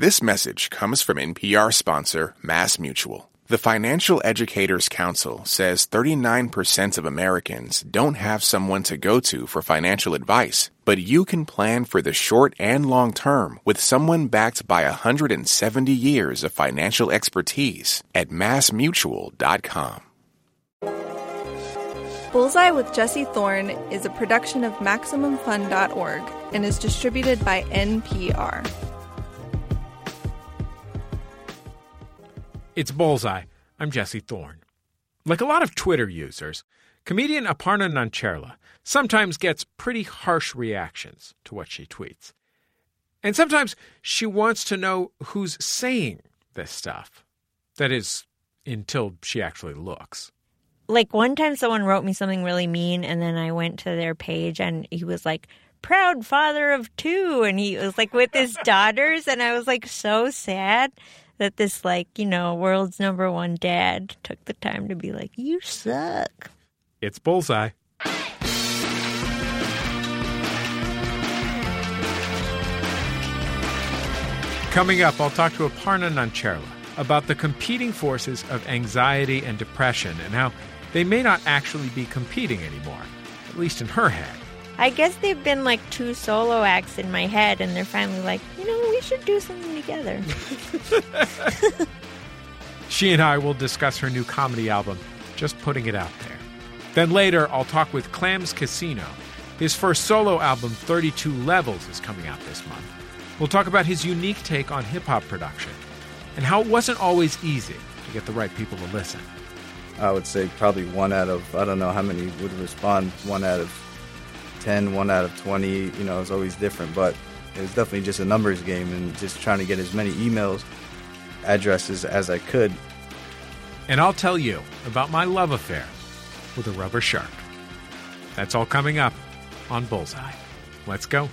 This message comes from NPR sponsor MassMutual. The Financial Educators Council says 39% of Americans don't have someone to go to for financial advice, but you can plan for the short and long term with someone backed by 170 years of financial expertise at MassMutual.com. Bullseye with Jesse Thorne is a production of MaximumFun.org and is distributed by NPR. It's Bullseye. I'm Jesse Thorne. Like a lot of Twitter users, comedian Aparna Nancherla sometimes gets pretty harsh reactions to what she tweets. And sometimes she wants to know who's saying this stuff. That is, until she actually looks. Like one time someone wrote me something really mean, and then I went to their page and he was like, proud father of two. And he was like with his daughters. And I was like so sad that this, like, you know, world's number one dad took the time to be like, you suck. It's Bullseye. Coming up, I'll talk to Aparna Nancherla about the competing forces of anxiety and depression and how they may not actually be competing anymore, at least in her head. I guess they've been like two solo acts in my head, and they're finally like, you know, we should do something together. She and I will discuss her new comedy album, Just Putting It Out There. Then later, I'll talk with Clams Casino. His first solo album, 32 Levels, is coming out this month. We'll talk about his unique take on hip-hop production and how it wasn't always easy to get the right people to listen. I would say probably 1 out of, I don't know how many would respond, 1 out of 10, 1 out of 20, you know, it's always different, but it was definitely just a numbers game and just trying to get as many emails, addresses as I could. And I'll tell you about my love affair with a rubber shark. That's all coming up on Bullseye. Let's go.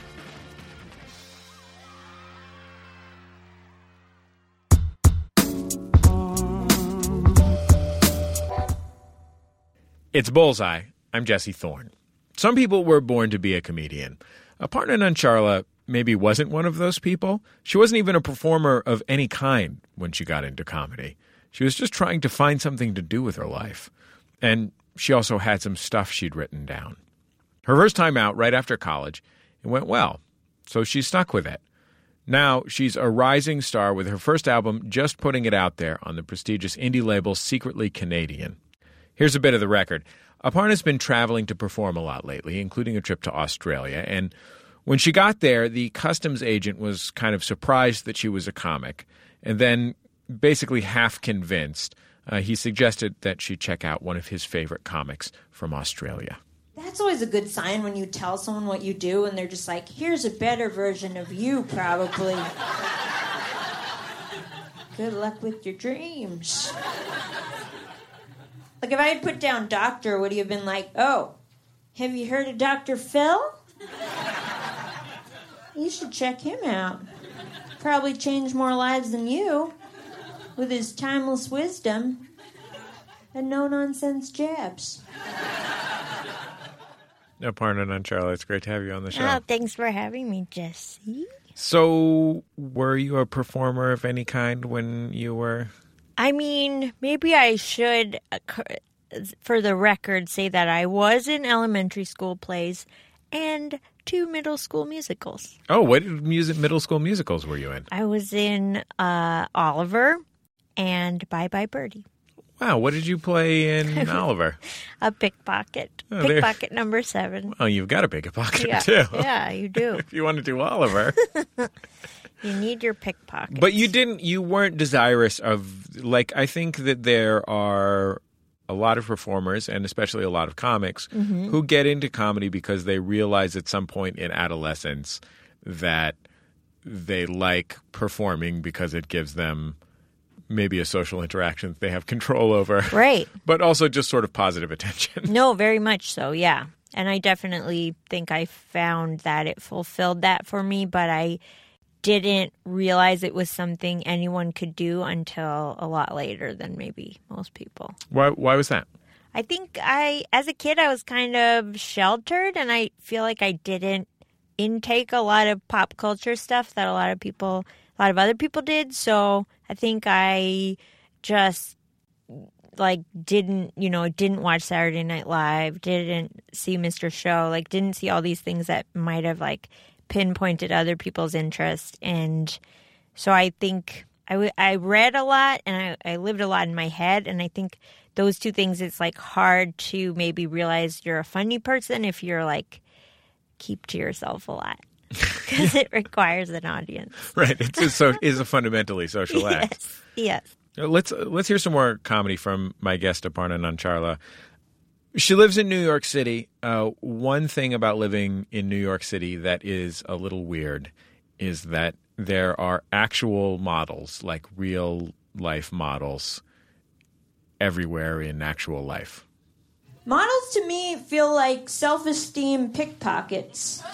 It's Bullseye. I'm Jesse Thorne. Some people were born to be a comedian. Aparna Nancherla maybe wasn't one of those people. She wasn't even a performer of any kind when she got into comedy. She was just trying to find something to do with her life. And she also had some stuff she'd written down. Her first time out right after college, it went well, so she stuck with it. Now she's a rising star with her first album just putting it out there on the prestigious indie label Secretly Canadian. Here's a bit of the record. Aparna's been traveling to perform a lot lately, including a trip to Australia. And when she got there, the customs agent was kind of surprised that she was a comic. And then, basically half convinced, he suggested that she check out one of his favorite comics from Australia. That's always a good sign when you tell someone what you do and they're just like, here's a better version of you, probably. Good luck with your dreams. Like, if I had put down doctor, would he have been like, oh, have you heard of Dr. Phil? You should check him out. Probably changed more lives than you with his timeless wisdom and no-nonsense jabs. Aparna Nancherla, it's great to have you on the show. Oh, thanks for having me, Jesse. So, were you a performer of any kind when you were... I mean, maybe I should, for the record, say that I was in elementary school plays and 2 middle school musicals. Oh, what middle school musicals were you in? I was in Oliver and Bye Bye Birdie. Wow, what did you play in Oliver? A pickpocket. Oh, pickpocket number 7. Oh, you've got a pickpocket, yeah. too. Yeah, you do. If you want to do Oliver. You need your pickpocket. But you weren't desirous of, like, I think that there are a lot of performers, and especially a lot of comics, who get into comedy because they realize at some point in adolescence that they like performing because it gives them maybe a social interaction that they have control over. Right. But also just sort of positive attention. No, very much so, yeah. And I definitely think I found that it fulfilled that for me, but I didn't realize it was something anyone could do until a lot later than maybe most people. Why was that? I think as a kid, I was kind of sheltered, and I feel like I didn't intake a lot of pop culture stuff that a lot lot of other people did. So I think I just didn't watch Saturday Night Live, didn't see Mr. Show, didn't see all these things that might have pinpointed other people's interest. And so I think I read a lot and I lived a lot in my head. And I think those two things, it's hard to maybe realize you're a funny person if you're keep to yourself a lot. Because it requires an audience. Right. It's a fundamentally social act. Yes. Let's hear some more comedy from my guest, Aparna Nancharla. She lives in New York City. One thing about living in New York City that is a little weird is that there are actual models, real life models, everywhere in actual life. Models to me feel like self-esteem pickpockets.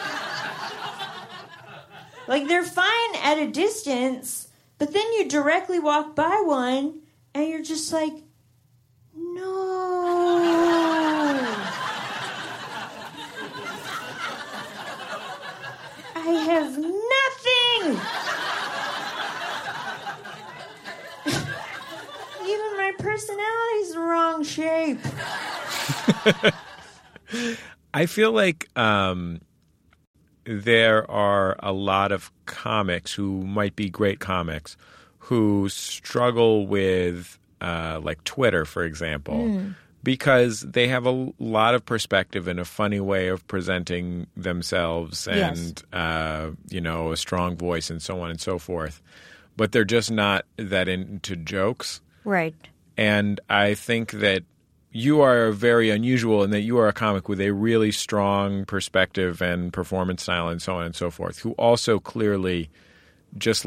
They're fine at a distance, but then you directly walk by one and you're just no. I have nothing. Even my personality's the wrong shape. I feel like there are a lot of comics who might be great comics who struggle with Twitter, for example, because they have a lot of perspective and a funny way of presenting themselves and, a strong voice and so on and so forth. But they're just not that into jokes. Right. And I think that you are very unusual in that you are a comic with a really strong perspective and performance style and so on and so forth, who also clearly just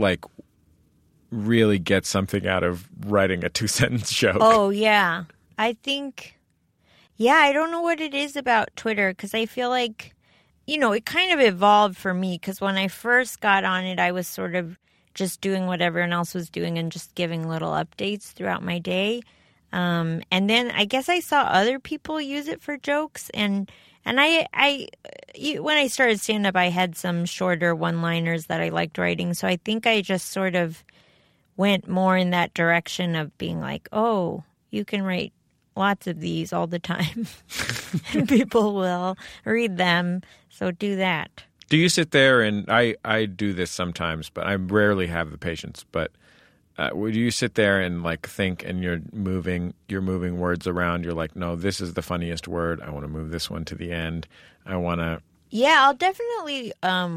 really gets something out of writing a 2-sentence joke. Oh, yeah. I think, I don't know what it is about Twitter because I feel like, it kind of evolved for me because when I first got on it, I was sort of just doing what everyone else was doing and just giving little updates throughout my day. And then I guess I saw other people use it for jokes, and I when I started stand-up, I had some shorter one-liners that I liked writing, so I think I just sort of went more in that direction of being oh, you can write lots of these all the time, and people will read them, so do that. Do you sit there, and I do this sometimes, but I rarely have the patience, but would you sit there and think and you're moving words around? You're no, this is the funniest word. I want to move this one to the end. I want to. Yeah, I'll definitely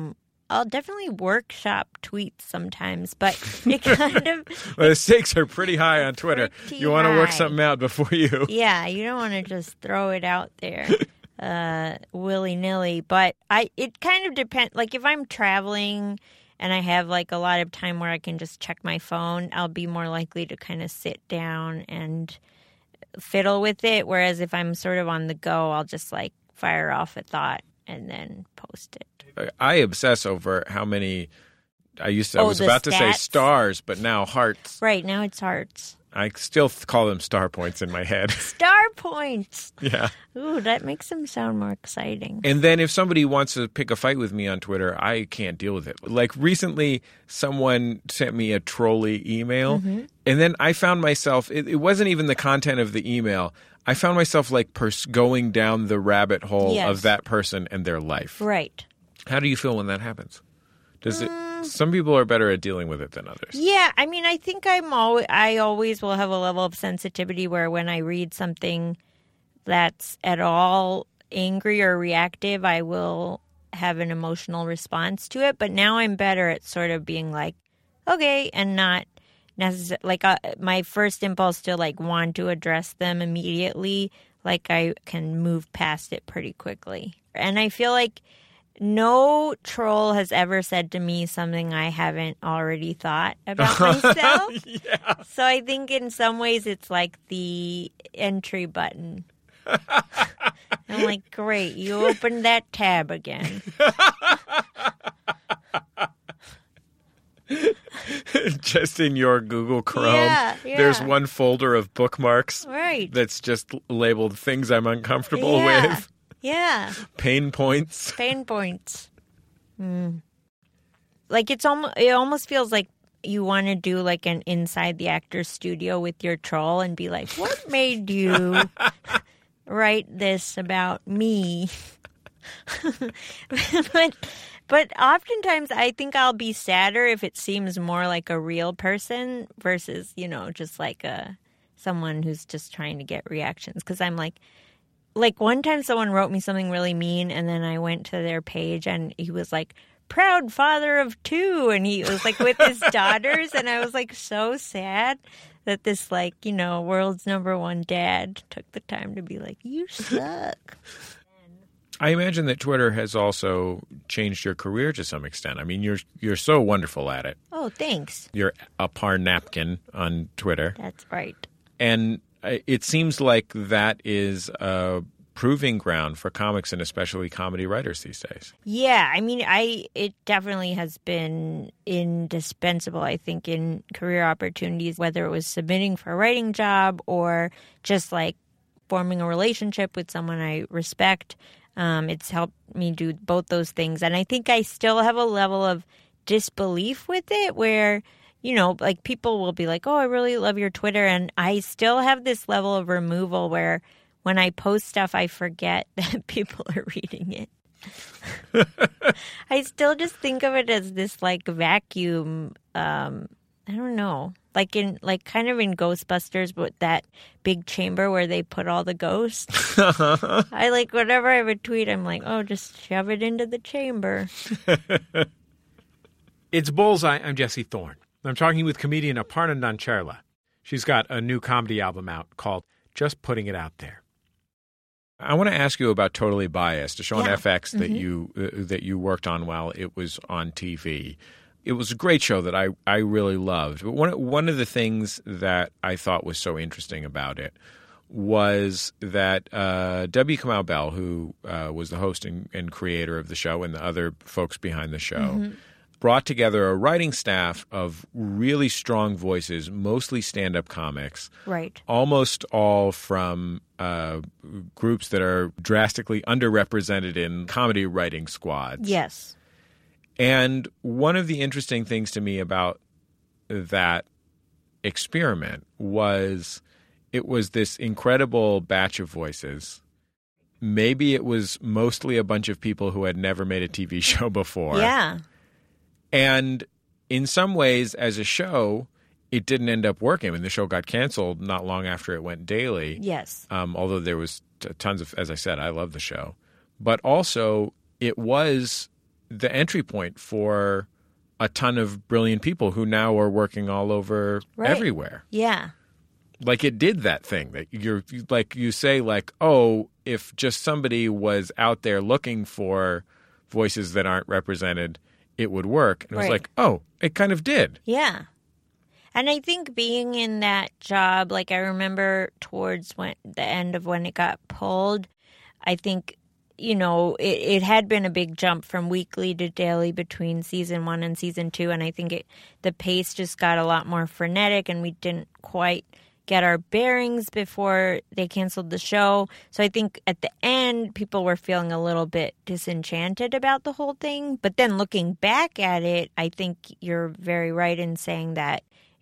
workshop tweets sometimes, but it kind of. Well, the stakes are pretty high on Twitter. You want to work something out before you. Yeah, you don't want to just throw it out there willy-nilly. But it kind of depends. If I'm traveling and I have a lot of time where I can just check my phone, I'll be more likely to kind of sit down and fiddle with it. Whereas if I'm sort of on the go, I'll just fire off a thought and then post it. I obsess over how many I was about to say stars, but now hearts. Right, now it's hearts. I still call them star points in my head. Star points. Yeah. Ooh, that makes them sound more exciting. And then if somebody wants to pick a fight with me on Twitter, I can't deal with it. Recently, someone sent me a trolley email, and then I found myself, it wasn't even the content of the email. I found myself going down the rabbit hole of that person and their life. Right. How do you feel when that happens? Does it? Some people are better at dealing with it than others. Yeah, I mean, I think I always will have a level of sensitivity where when I read something that's at all angry or reactive, I will have an emotional response to it. But now I'm better at sort of being okay, and not necessarily my first impulse to want to address them immediately. I can move past it pretty quickly, and I feel like. No troll has ever said to me something I haven't already thought about myself. Yeah. So I think in some ways it's the entry button. I'm great, you opened that tab again. Just in your Google Chrome, there's one folder of bookmarks that's just labeled things I'm uncomfortable with. Yeah. Pain points. Pain points. like it almost feels like you want to do like an inside the actor's studio with your troll and be like, what made you write this about me? But oftentimes I think I'll be sadder if it seems more like a real person versus, just like someone who's just trying to get reactions. Because I'm like one time someone wrote me something really mean and then I went to their page and he was like, proud father of 2, and he was like with his daughters, and I was like so sad that this world's #1 dad took the time to be like, you suck. I imagine that Twitter has also changed your career to some extent. I mean, you're so wonderful at it. Oh, thanks. You're a par napkin on Twitter. That's right. And it seems like that is a proving ground for comics and especially comedy writers these days. Yeah, I mean, it definitely has been indispensable, I think, in career opportunities, whether it was submitting for a writing job or just like forming a relationship with someone I respect. It's helped me do both those things. And I think I still have a level of disbelief with it where, like people will be like, oh, I really love your Twitter. And I still have this level of removal where when I post stuff, I forget that people are reading it. I still just think of it as this like vacuum. I don't know, kind of in Ghostbusters, but that big chamber where they put all the ghosts. I whenever I have a tweet, I'm like, oh, just shove it into the chamber. It's Bullseye. I'm Jesse Thorne. I'm talking with comedian Aparna Nancherla. She's got a new comedy album out called Just Putting It Out There. I want to ask you about Totally Biased, a show on FX that you worked on while it was on TV. It was a great show that I really loved. But one of the things that I thought was so interesting about it was that W. Kamau Bell, who was the host and creator of the show and the other folks behind the show, brought together a writing staff of really strong voices, mostly stand-up comics. Right. Almost all from groups that are drastically underrepresented in comedy writing squads. Yes. And one of the interesting things to me about that experiment was it was this incredible batch of voices. Maybe it was mostly a bunch of people who had never made a TV show before. Yeah. And in some ways, as a show, it didn't end up working. I mean, the show got canceled not long after it went daily. Yes. Although there was tons of, as I said, I love the show. But also, it was the entry point for a ton of brilliant people who now are working all over everywhere. Yeah. Like it did that thing that you say, oh, if just somebody was out there looking for voices that aren't represented, it would work. And it was like, oh, it kind of did. Yeah. And I think being in that job, I remember towards the end of when it got pulled, I think, it had been a big jump from weekly to daily between season 1 and season 2. And I think the pace just got a lot more frenetic and we didn't quite get our bearings before they canceled the show. So I think at the end, people were feeling a little bit disenchanted about the whole thing. But then looking back at it, I think you're very right in saying that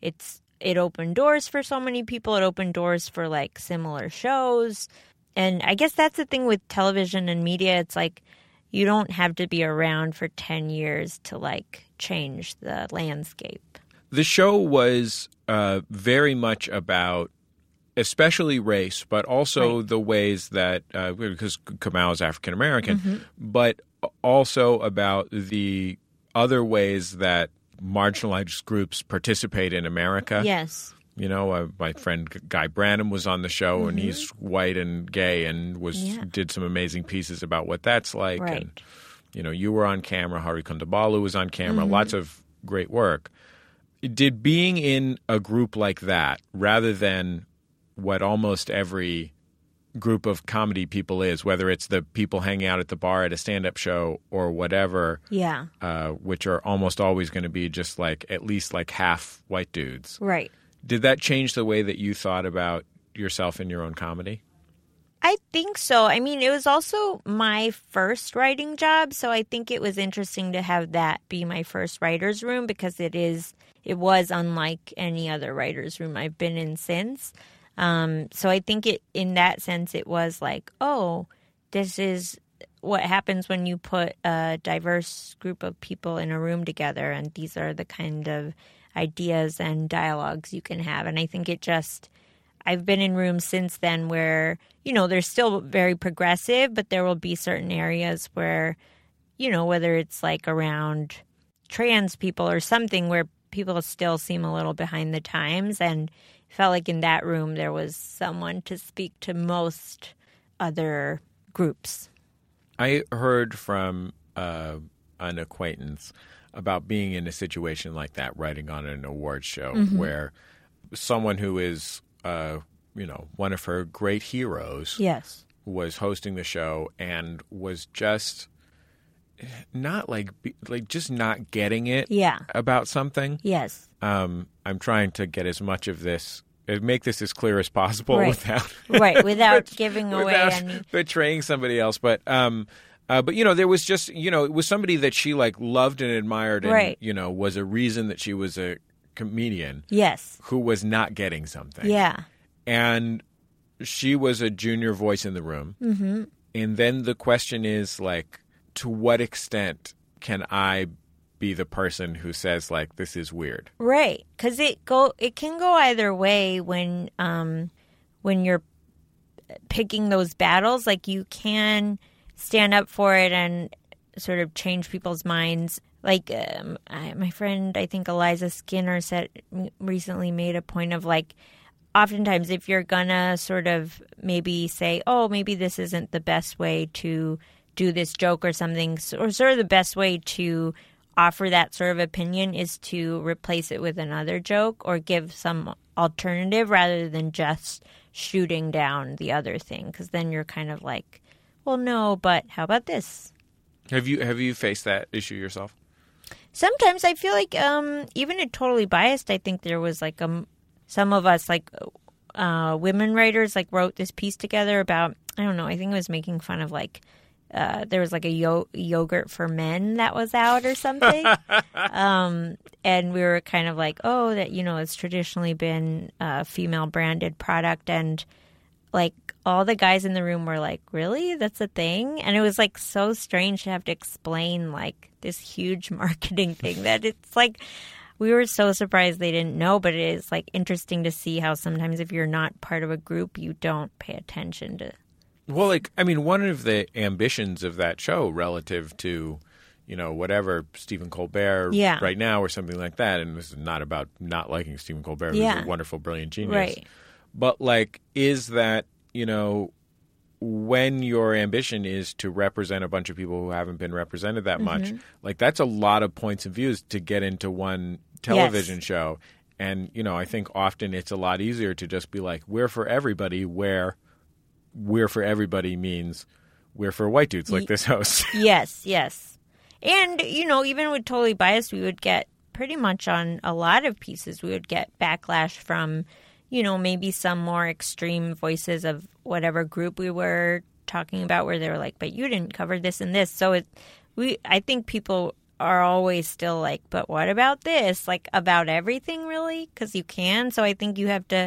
it opened doors for so many people. It opened doors for similar shows. And I guess that's the thing with television and media. It's you don't have to be around for 10 years to change the landscape. The show was very much about especially race, but also the ways that because Kamau is African American, but also about the other ways that marginalized groups participate in America. Yes. My friend Guy Branum was on the show, and he's white and gay, and did some amazing pieces about what that's like. Right. And you were on camera. Hari Kondabolu was on camera. Lots of great work. Did being in a group like that, rather than what almost every group of comedy people is, whether it's the people hanging out at the bar at a stand-up show or whatever, which are almost always going to be just at least half white dudes. Right. Did that change the way that you thought about yourself in your own comedy? I think so. I mean, it was also my first writing job, so I think it was interesting to have that be my first writer's room because it was unlike any other writer's room I've been in since. So I think in that sense, it was like, oh, this is what happens when you put a diverse group of people in a room together, and these are the kind of ideas and dialogues you can have. And I think I've been in rooms since then where, they're still very progressive, but there will be certain areas where, whether it's like around trans people or something where people still seem a little behind the times. And it felt like in that room there was someone to speak to most other groups. I heard from an acquaintance about being in a situation like that, writing on an awards show, where someone who is one of her great heroes was hosting the show and was just not just not getting it about something. Yes. I'm trying to get as much of this, make this as clear as possible without giving away any, betraying somebody else. But there was just, it was somebody that she loved and admired and, was a reason that she was a comedian. Yes. Who was not getting something. Yeah. And she was a junior voice in the room. Mm-hmm. And then the question is, to what extent can I be the person who says, this is weird? Right. Because it can go either way when you're picking those battles. You can stand up for it and sort of change people's minds. My friend, I think Eliza Skinner recently made a point of oftentimes if you're gonna sort of maybe say, oh, maybe this isn't the best way to do this joke or something, or sort of the best way to offer that sort of opinion is to replace it with another joke or give some alternative rather than just shooting down the other thing, because then you're kind of like, well, no, but how about this? Have you faced that issue yourself? Sometimes I feel like even at Totally Biased, I think there was some of us women writers wrote this piece together about, I don't know, I think it was making fun of there was a yogurt for men that was out or something. And we were kind of oh, that, it's traditionally been a female branded product. And all the guys in the room were like, really? That's a thing? And it was so strange to have to explain this huge marketing thing that it's we were so surprised they didn't know, but it is interesting to see how sometimes if you're not part of a group, you don't pay attention to. Well, one of the ambitions of that show relative to, whatever Stephen Colbert right now or something like that, and this is not about not liking Stephen Colbert, who's a wonderful, brilliant genius. Right. But is that, when your ambition is to represent a bunch of people who haven't been represented that much, that's a lot of points of views to get into one television show. And, I think often it's a lot easier to just be we're for everybody, where we're for everybody means we're for white dudes like this host. Yes. And, even with Totally Biased, we would get pretty much on a lot of pieces, we would get backlash from maybe some more extreme voices of whatever group we were talking about where they were but you didn't cover this and this. So I think people are always still but what about this? About everything really? Because you can. So I think you have to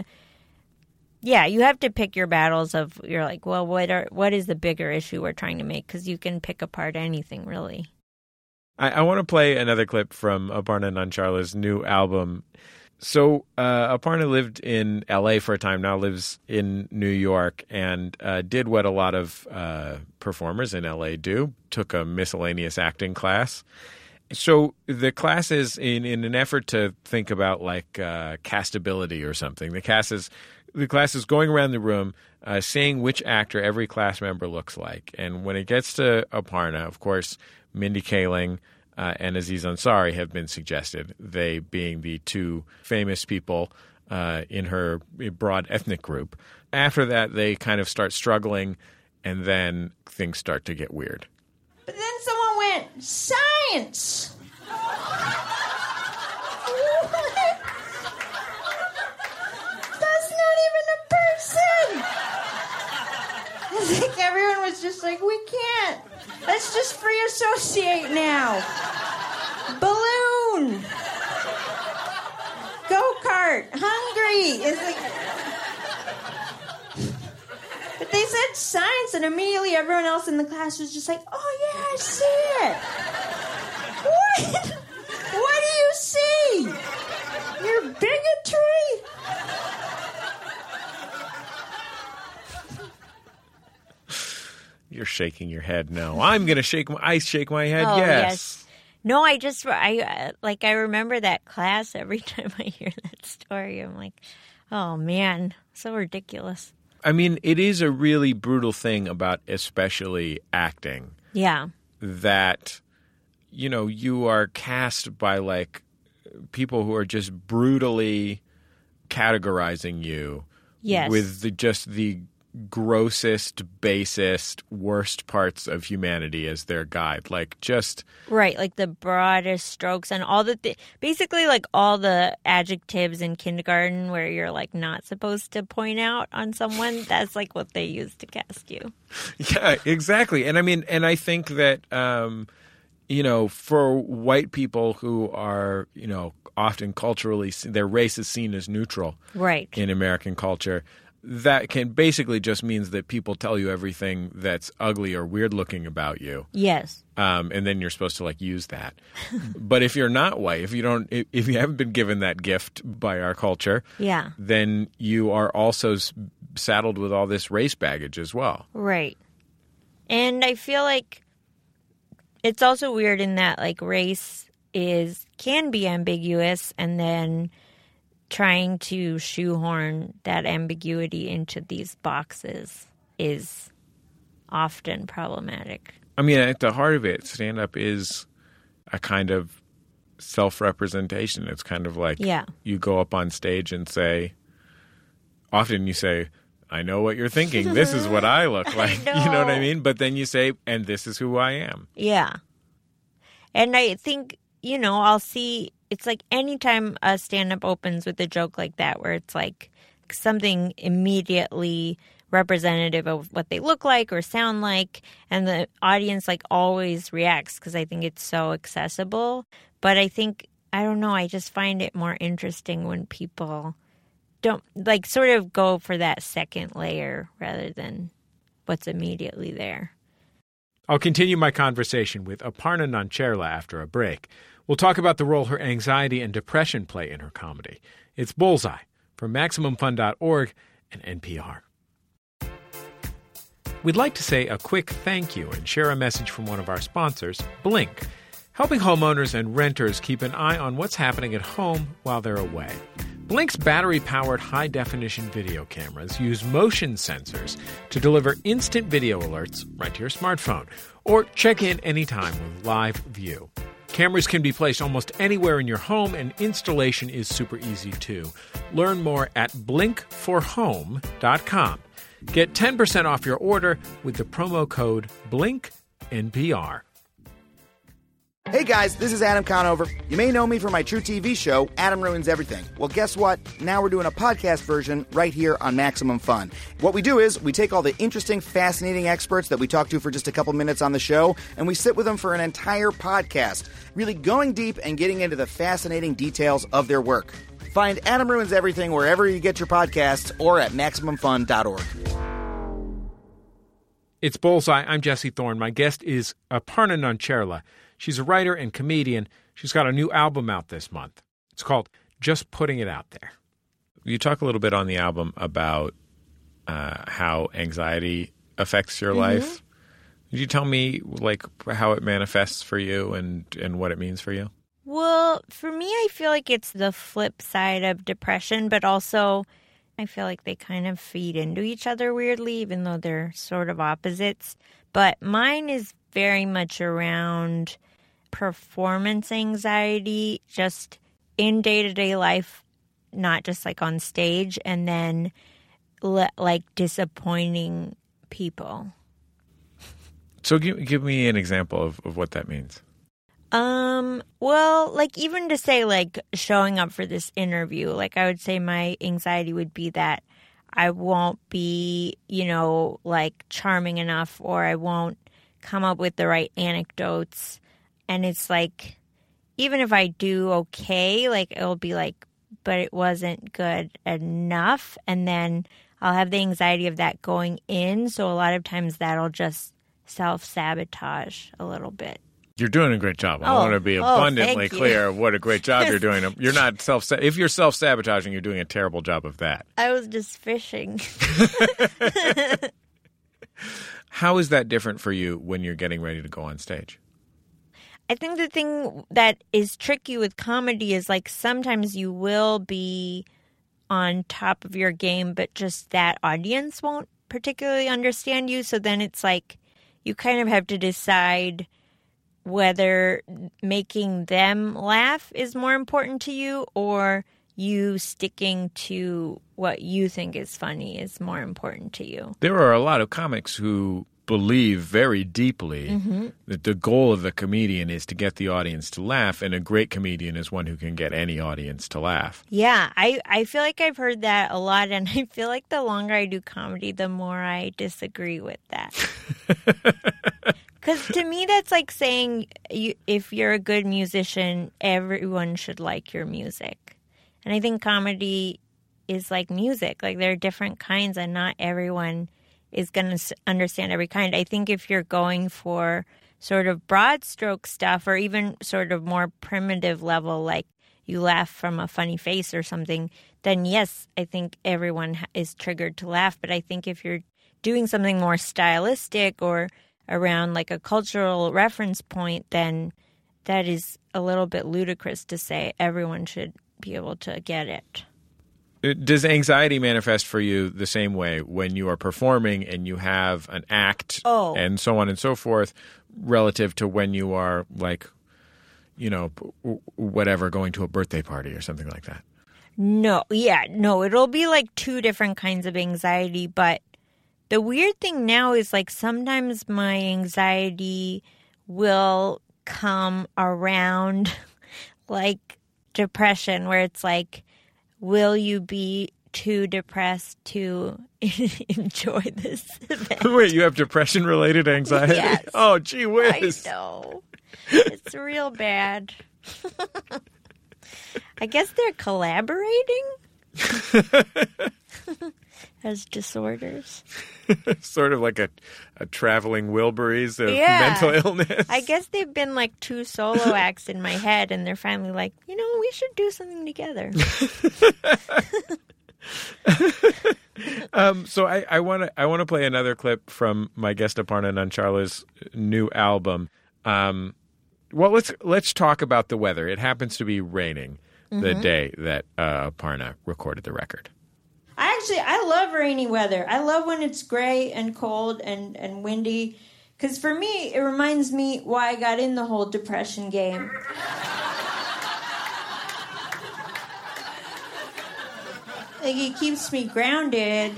pick your battles of, you're well, what is the bigger issue we're trying to make? Because you can pick apart anything really. I want to play another clip from Aparna Nancherla's new album. So Aparna lived in L.A. for a time, now lives in New York, and did what a lot of performers in L.A. do, took a miscellaneous acting class. So the class is in an effort to think about castability or something. The class is going around the room saying which actor every class member looks like. And when it gets to Aparna, of course, Mindy Kaling and Aziz Ansari have been suggested, they being the two famous people in her broad ethnic group. After that, they kind of start struggling, and then things start to get weird. But then someone went, science! What? That's not even a person! like, we can't. Let's just free associate now. Balloon. Go-kart. Hungry. It's like... But they said science, and immediately everyone else in the class was just like, oh, yeah, I see it. What? What do you see? Your bigotry? You're shaking your head no. I'm going to shake my head Oh, yes. No, I remember that class every time I hear that story. I'm like, oh, man, so ridiculous. I mean, it is a really brutal thing about especially acting. Yeah. That, you know, you are cast by like people who are just brutally categorizing you. Yes. With the grossest, basest, worst parts of humanity as their guide. Like just... Right, like the broadest strokes and all the... basically like all the adjectives in kindergarten where you're like not supposed to point out on someone. That's like what they use to cast you. Yeah, exactly. And I mean, and I think that, you know, for white people who are, you know, often culturally... their race is seen as neutral. Right. In American culture. That can basically just means that people tell you everything that's ugly or weird looking about you. Yes. And then you're supposed to like use that. But if you're not white, if you haven't been given that gift by our culture, yeah, then you are also saddled with all this race baggage as well. Right. And I feel like it's also weird in that like race can be ambiguous, and then trying to shoehorn that ambiguity into these boxes is often problematic. I mean, at the heart of it, stand-up is a kind of self-representation. It's kind of like you go up on stage and say, often you say, I know what you're thinking. This is what I look like. Know. You know what I mean? But then you say, and this is who I am. Yeah. And I think, you know, I'll see... It's like anytime a stand-up opens with a joke like that where it's like something immediately representative of what they look like or sound like, and the audience like always reacts because I think it's so accessible. But I think, I don't know, I just find it more interesting when people don't like sort of go for that second layer rather than what's immediately there. I'll continue my conversation with Aparna Nancherla after a break. We'll talk about the role her anxiety and depression play in her comedy. It's Bullseye from MaximumFun.org and NPR. We'd like to say a quick thank you and share a message from one of our sponsors, Blink, helping homeowners and renters keep an eye on what's happening at home while they're away. Blink's battery-powered high-definition video cameras use motion sensors to deliver instant video alerts right to your smartphone, or check in anytime with live view. Cameras can be placed almost anywhere in your home, and installation is super easy too. Learn more at blinkforhome.com. Get 10% off your order with the promo code BLINKNPR. Hey guys, this is Adam Conover. You may know me from my True TV show, Adam Ruins Everything. Well, guess what? Now we're doing a podcast version right here on Maximum Fun. What we do is we take all the interesting, fascinating experts that we talk to for just a couple minutes on the show, and we sit with them for an entire podcast, really going deep and getting into the fascinating details of their work. Find Adam Ruins Everything wherever you get your podcasts or at MaximumFun.org. It's Bullseye. I'm Jesse Thorne. My guest is Aparna Nancherla. She's a writer and comedian. She's got a new album out this month. It's called Just Putting It Out There. You talk a little bit on the album about how anxiety affects your life. Could you tell me like how it manifests for you and what it means for you? Well, for me, I feel like it's the flip side of depression, but also I feel like they kind of feed into each other weirdly, even though they're sort of opposites. But mine is very much around performance anxiety, just in day-to-day life, not just like on stage, and then like disappointing people. So give me an example of what that means. Well, like even to say like showing up for this interview, like I would say my anxiety would be that I won't be, like charming enough, or I won't come up with the right anecdotes. And it's like, even if I do okay, like it'll be like, but it wasn't good enough. And then I'll have the anxiety of that going in. So a lot of times that'll just self-sabotage a little bit. You're doing a great job. I want to be abundantly clear of what a great job you're doing. You're not if you're self-sabotaging, you're doing a terrible job of that. I was just fishing. How is that different for you when you're getting ready to go on stage? I think the thing that is tricky with comedy is like sometimes you will be on top of your game, but just that audience won't particularly understand you. So then it's like you kind of have to decide whether making them laugh is more important to you, or you sticking to what you think is funny is more important to you. There are a lot of comics who believe very deeply that the goal of the comedian is to get the audience to laugh, and a great comedian is one who can get any audience to laugh. Yeah, I feel like I've heard that a lot, and I feel like the longer I do comedy, the more I disagree with that. Because to me, that's like saying if you're a good musician, everyone should like your music. And I think comedy is like music. Like there are different kinds, and not everyone is going to understand every kind. I think if you're going for sort of broad stroke stuff, or even sort of more primitive level, like you laugh from a funny face or something, then yes, I think everyone is triggered to laugh. But I think if you're doing something more stylistic or around like a cultural reference point, then that is a little bit ludicrous to say everyone should be able to get it. Does anxiety manifest for you the same way when you are performing and you have an act and so on and so forth, relative to when you are like, whatever, going to a birthday party or something like that? No, it'll be like two different kinds of anxiety, but the weird thing now is like sometimes my anxiety will come around like depression, where it's like, will you be too depressed to enjoy this event? Wait, you have depression-related anxiety? Yes. Oh, gee whiz. I know. It's real bad. I guess they're collaborating as disorders. Sort of like a traveling Wilburys of mental illness. I guess they've been like two solo acts in my head, and they're finally like, we should do something together. So I want to play another clip from my guest Aparna Nancherla's new album. Well, let's talk about the weather. It happens to be raining the day that Aparna recorded the record. I love rainy weather. I love when it's gray and cold and windy, because for me, it reminds me why I got in the whole depression game. Like, it keeps me grounded.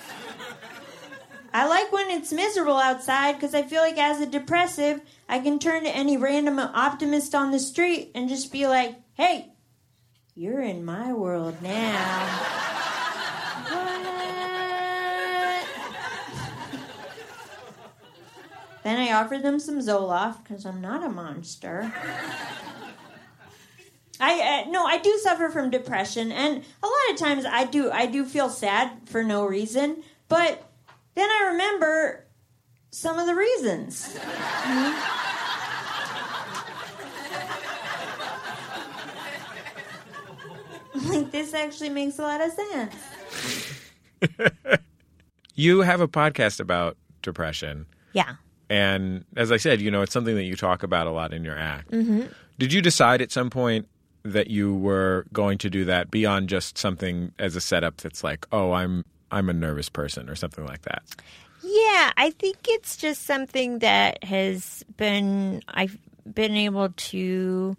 I like when it's miserable outside, because I feel like as a depressive, I can turn to any random optimist on the street and just be like, hey, you're in my world now. Then I offered them some Zoloft, because I'm not a monster. I do suffer from depression, and a lot of times I do feel sad for no reason, but then I remember some of the reasons. Like, this actually makes a lot of sense. You have a podcast about depression. Yeah. And as I said, it's something that you talk about a lot in your act. Mm-hmm. Did you decide at some point that you were going to do that beyond just something as a setup that's like, oh, I'm a nervous person or something like that? Yeah, I think it's just something that I've been able to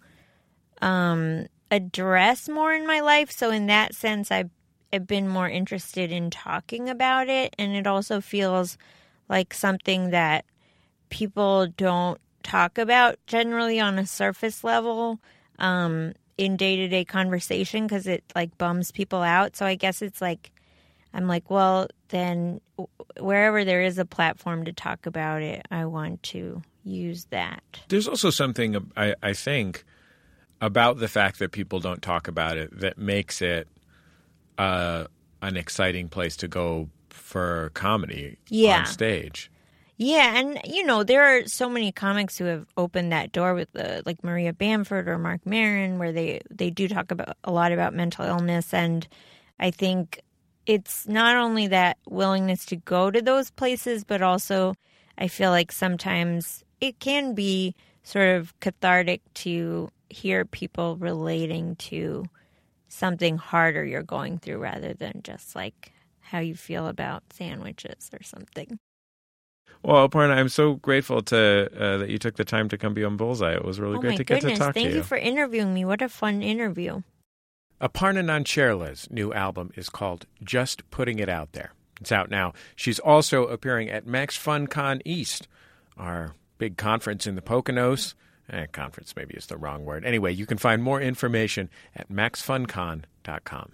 address more in my life. So in that sense, I've been more interested in talking about it. And it also feels like something that people don't talk about generally on a surface level in day-to-day conversation, because it like bums people out. So I guess it's like I'm like, well, then wherever there is a platform to talk about it, I want to use that. There's also something, I think, about the fact that people don't talk about it that makes it an exciting place to go for comedy on stage. Yeah, and, there are so many comics who have opened that door with like Maria Bamford or Mark Maron, where they do talk about a lot about mental illness. And I think it's not only that willingness to go to those places, but also I feel like sometimes it can be sort of cathartic to hear people relating to something harder you're going through rather than just like how you feel about sandwiches or something. Well, Aparna, I'm so grateful that you took the time to come be on Bullseye. It was really great to get to talk to you. Thank you for interviewing me. What a fun interview. Aparna Nancherla's new album is called Just Putting It Out There. It's out now. She's also appearing at Max FunCon East, our big conference in the Poconos. Conference maybe is the wrong word. Anyway, you can find more information at maxfuncon.com.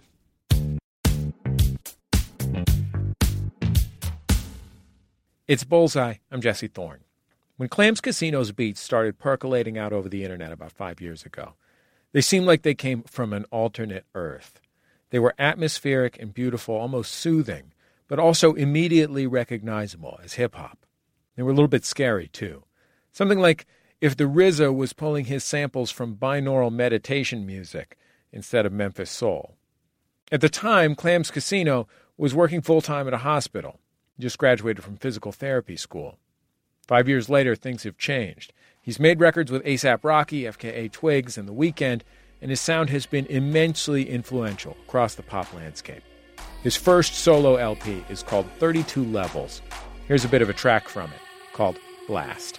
It's Bullseye. I'm Jesse Thorne. When Clams Casino's beats started percolating out over the internet about 5 years ago, they seemed like they came from an alternate Earth. They were atmospheric and beautiful, almost soothing, but also immediately recognizable as hip-hop. They were a little bit scary, too. Something like if the RZA was pulling his samples from binaural meditation music instead of Memphis Soul. At the time, Clams Casino was working full-time at a hospital. He just graduated from physical therapy school. 5 years later, things have changed. He's made records with A$AP Rocky, FKA Twigs, and The Weeknd, and his sound has been immensely influential across the pop landscape. His first solo LP is called 32 Levels. Here's a bit of a track from it, called Blast.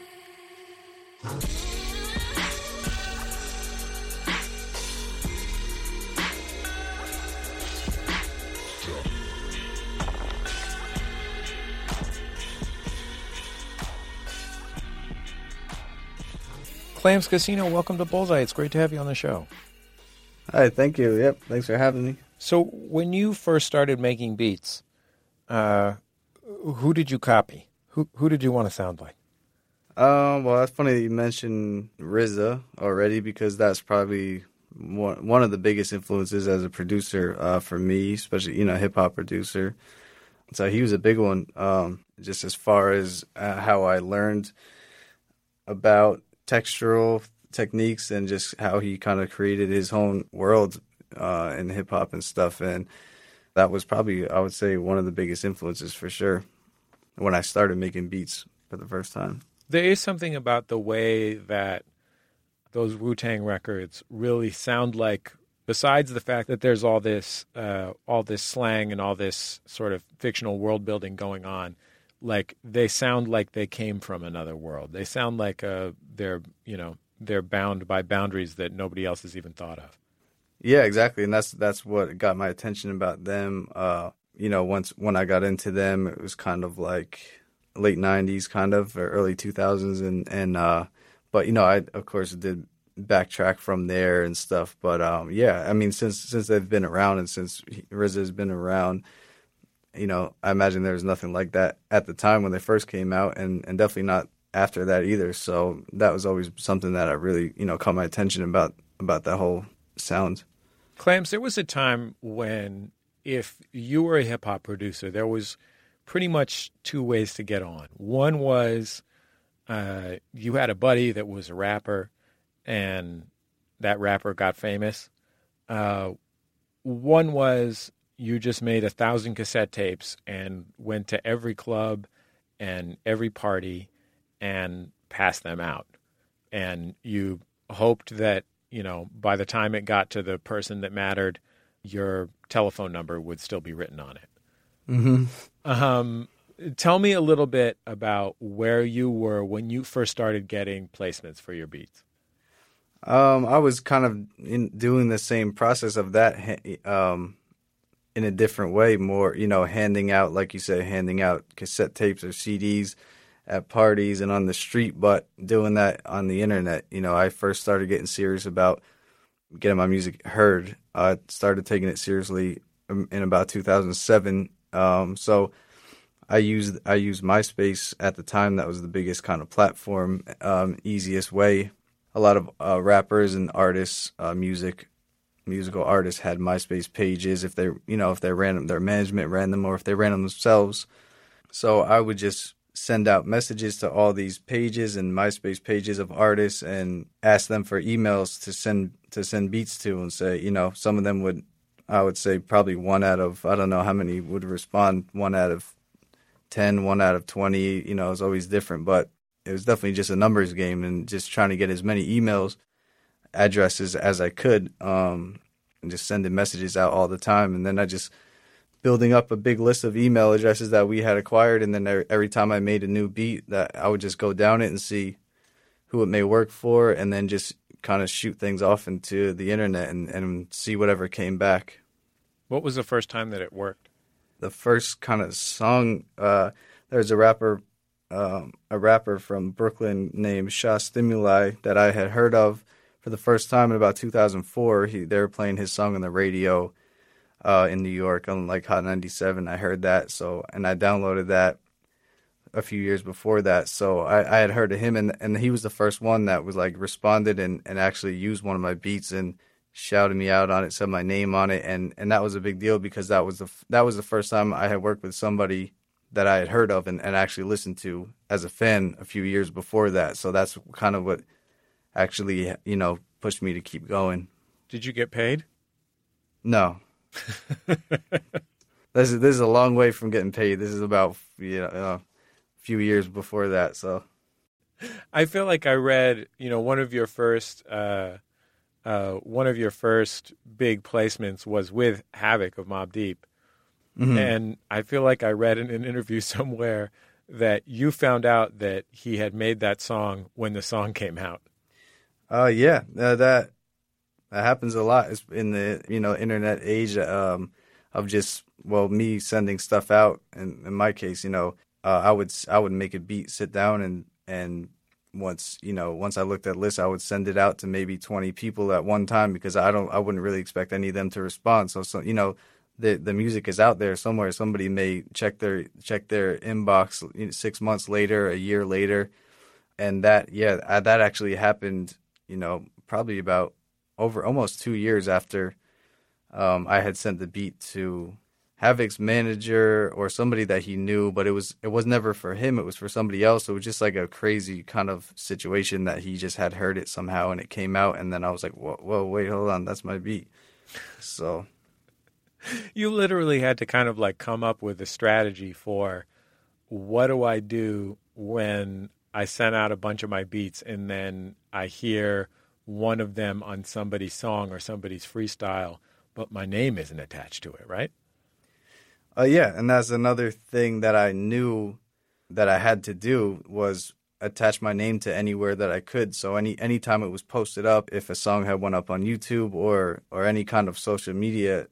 Clams Casino, welcome to Bullseye. It's great to have you on the show. Hi, thank you. Yep, thanks for having me. So when you first started making beats, who did you copy? Who did you want to sound like? Well, that's funny that you mentioned RZA already, because that's probably one of the biggest influences as a producer for me, especially, hip-hop producer. So he was a big one, just as far as how I learned about textural techniques and just how he kind of created his own world in hip-hop and stuff. And that was probably, I would say, one of the biggest influences for sure when I started making beats for the first time. There is something about the way that those Wu-Tang records really sound like, besides the fact that there's all this slang and all this sort of fictional world building going on, like they sound like they came from another world. They sound like they're bound by boundaries that nobody else has even thought of. Yeah, exactly, and that's what got my attention about them. When I got into them, it was kind of like late '90s, kind of, or early 2000s, but I of course did backtrack from there and stuff. But since they've been around and since RZA has been around, I imagine there was nothing like that at the time when they first came out, and definitely not after that either. So that was always something that I really, caught my attention about that whole sound. Clams, there was a time when if you were a hip-hop producer, there was pretty much two ways to get on. One was you had a buddy that was a rapper, and that rapper got famous. One was you just made 1,000 cassette tapes and went to every club and every party and passed them out. And you hoped that, by the time it got to the person that mattered, your telephone number would still be written on it. Mm-hmm. Tell me a little bit about where you were when you first started getting placements for your beats. I was kind of doing the same process of that in a different way, more, handing out, like you said, handing out cassette tapes or CDs at parties and on the street, but doing that on the internet. I first started getting serious about getting my music heard. I started taking it seriously in about 2007 So I used MySpace at the time. That was the biggest kind of platform, easiest way. A lot of rappers and artists, musical artists had MySpace pages if they ran them, their management ran them, or if they ran them themselves. So I would just send out messages to all these pages and MySpace pages of artists and ask them for emails to send beats to, and say, some of them would, I would say probably one out of, I don't know how many would respond, 1 out of 10, 1 out of 20, it was always different, but it was definitely just a numbers game and just trying to get as many emails addresses as I could, and just sending messages out all the time. And then I just building up a big list of email addresses that we had acquired, and then every time I made a new beat, that I would just go down it and see who it may work for, and then just kind of shoot things off into the internet and see whatever came back. What was the first time that it worked? The first kind of song, there's a rapper from Brooklyn named Sha Stimuli that I had heard of for the first time in about 2004. They were playing his song on the radio in New York on like Hot 97. I heard that, and I downloaded that a few years before that. So I had heard of him, and he was the first one that was like responded and actually used one of my beats and shouted me out on it, said my name on it, and that was a big deal because that was the first time I had worked with somebody that I had heard of and actually listened to as a fan a few years before that. So that's kind of what actually, pushed me to keep going. Did you get paid? No. This is a long way from getting paid. This is about a few years before that. So I feel like I read, one of your first big placements was with Havoc of Mobb Deep. Mm-hmm. And I feel like I read in an interview somewhere that you found out that he had made that song when the song came out. Yeah, that happens a lot in the internet age of just me sending stuff out. And in my case, I would make a beat, sit down, and once I looked at lists, I would send it out to maybe 20 people at one time because I wouldn't really expect any of them to respond. So the music is out there somewhere. Somebody may check their inbox 6 months later, a year later, and that actually happened. Probably about over almost 2 years after I had sent the beat to Havoc's manager or somebody that he knew, but it was never for him. It was for somebody else. So it was just like a crazy kind of situation that he just had heard it somehow and it came out. And then I was like, whoa, wait, hold on. That's my beat. So you literally had to kind of like come up with a strategy for what do I do when I sent out a bunch of my beats and then I hear one of them on somebody's song or somebody's freestyle, but my name isn't attached to it, right? Yeah, and that's another thing that I knew that I had to do was attach my name to anywhere that I could. So any time it was posted up, if a song had went up on YouTube or any kind of social media